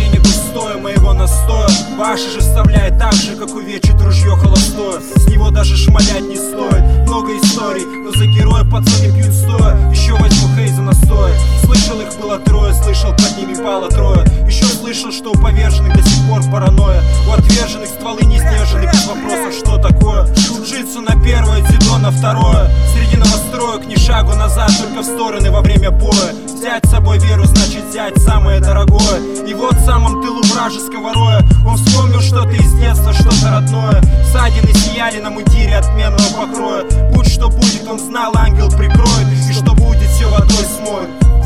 денег устоя моего настоя. Ваши же вставляет так же, как увечит ружье холостое. С него даже шмалять не стоит. Много историй, но за героя пацаны пьют стоя. Еще возьму Хейза настоя. Слышал, их было трое, слышал, под ними пало трое. Еще слышал, что у поверженных до сих пор паранойя. У отверженных стволы не снежены, без вопросов, что такое. Джиу-джитсу на первое, дзюдо на второе. Среди новостроек ни шагу назад, только в стороны во время боя. Взять с собой веру, значит взять самое дорогое. И вот в самом тылу вражеского роя он вспомнил что-то из детства, что-то родное. Ссадины сияли на мундире отменного покроя. Будь что будет, он знал, ангел прикроет. И что будет, все водой смоет.